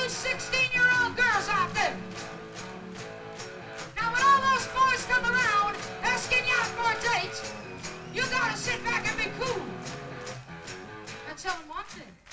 you 16-year-old girls out there. Now, when all those boys come around asking you out for a date, you gotta sit back and be cool. And tell them one thing.